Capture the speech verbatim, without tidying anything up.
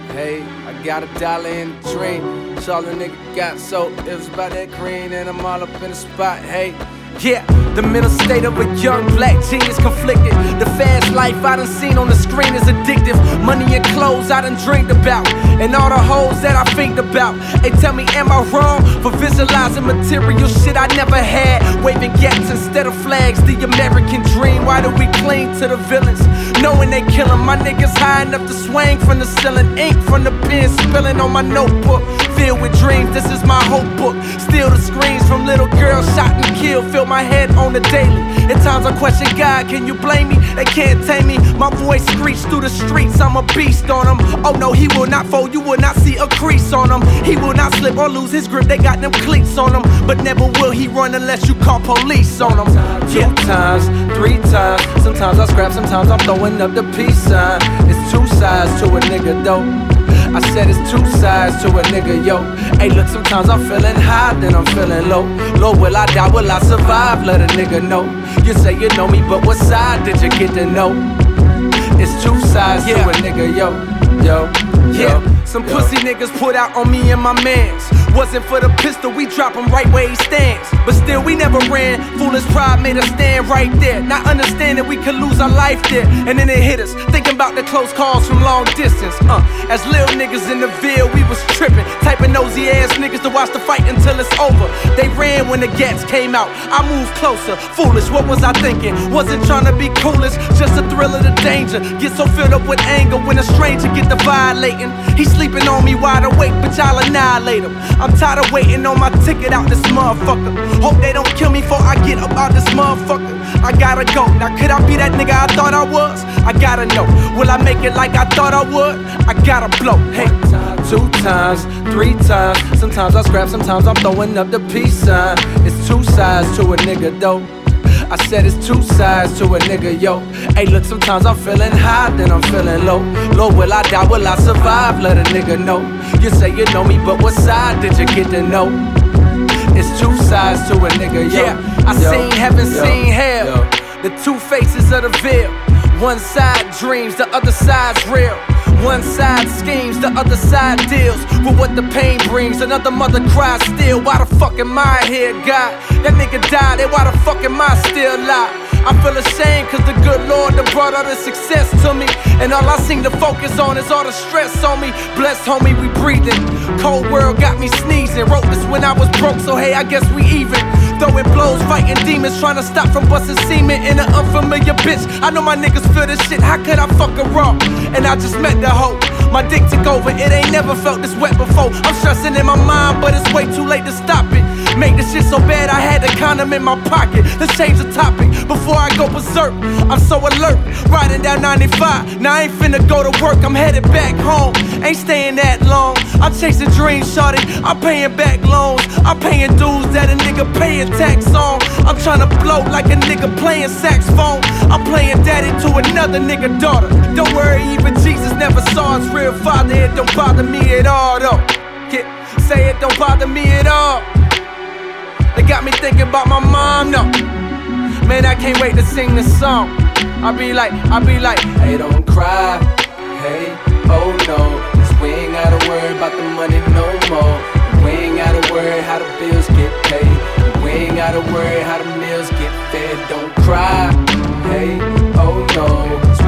Hey, I got a dollar in the dream. That's all the nigga got, so it was about that green, and I'm all up in the spot. Hey, yeah, the mental state of a young black genius conflicted. The fast life I done seen on the screen is addictive. Money and clothes I done dreamed about, and all the hoes that I think about. They tell me, am I wrong for visualizing material shit I never had? Waving gats instead of flags, the American dream. Why do we cling to the villains, knowing they killing my niggas high enough to swing from the ceiling? Ink from the pen spilling on my notebook, filled with dreams. This is my hope book. Still the screams from little girls shot and killed fill my head on the daily. At times I question God, can you blame me? They can't tame me. My voice screeched through the streets, I'm a beast on them. Oh no, he will not fold, you will not see a crease on him. He will not slip or lose his grip, they got them cleats on him. But never will he run unless you call police on him. Two yeah. times, three times, sometimes I scrap, sometimes I'm throwing up the peace sign. It's two sides to a nigga though. I said it's two sides to a nigga, yo. Hey, look, sometimes I'm feeling high, then I'm feeling low. Low, will I die, will I survive? Let a nigga know. You say you know me, but what side did you get to know? It's two sides yeah. to a nigga, yo, yo, yeah. Yo. Some yo. pussy niggas put out on me and my mans. Wasn't for the pistol, we drop him right where he stands. But still, we never ran. Foolish pride made us stand right there. Not understanding we could lose our life there. And then it hit us, thinking about the close calls from long distance. Uh, as little niggas in the Ville, we was tripping. Typing nosy ass niggas to watch the fight until it's over. They ran when the gats came out. I moved closer. Foolish, what was I thinking? Wasn't trying to be coolest, just the thrill of the danger. Get so filled up with anger when a stranger get the violating. He sleeping on me wide awake, but y'all annihilate him. I'm tired of waiting on my ticket out this motherfucker. Hope they don't kill me before I get up out this motherfucker. I gotta go. Now could I be that nigga I thought I was? I gotta know. Will I make it like I thought I would? I gotta blow. Hey, two times, three times. Sometimes I scrap, sometimes I'm throwing up the peace sign. It's two sides to a nigga though. I said it's two sides to a nigga, yo. Hey, look, sometimes I'm feeling high, then I'm feeling low. Low, will I die, will I survive? Let a nigga know. You say you know me, but what side did you get to know? It's two sides to a nigga, yo. Yeah, I yo, seen heaven, yo, seen hell, yo. The two faces of the veil. One side dreams, the other side's real. One side schemes, the other side deals with what the pain brings. Another mother cries still. Why the fuck am I here, God? That nigga died, then why the fuck am I still alive? I feel ashamed cause the good Lord done brought all the success to me, and all I seem to focus on is all the stress on me. Blessed homie, we breathing. Cold world got me sneezing. Wrote this when I was broke, so hey, I guess we even. Throwing blows, fighting demons, trying to stop from busting semen in an unfamiliar bitch. I know my niggas feel this shit, how could I fuck her up? And I just met the hoe. My dick took over, it ain't never felt this wet before. I'm stressing in my mind, but it's way too late to stop it. Make this shit so bad, I had the condom in my pocket. Let's change the topic before I go berserk. I'm so alert, riding down ninety-five. Now I ain't finna go to work, I'm headed back home. Ain't staying that long, I'm chasing dreams, shawty. I'm paying back loans, I'm paying dues that a nigga paying tax on. I'm tryna blow like a nigga playing saxophone. I'm playing daddy to another nigga daughter. Don't worry, even Jesus never saw his real father. It don't bother me at all though. Yeah, say it don't bother me at all. They got me thinking about my mom, no. Man, I can't wait to sing this song. I be like, I be like, hey, don't cry, hey, oh no. Cause we ain't gotta worry about the money no more. We ain't gotta worry how the bills get paid. We ain't gotta worry how the meals get fed. Don't cry, hey, oh no. Cause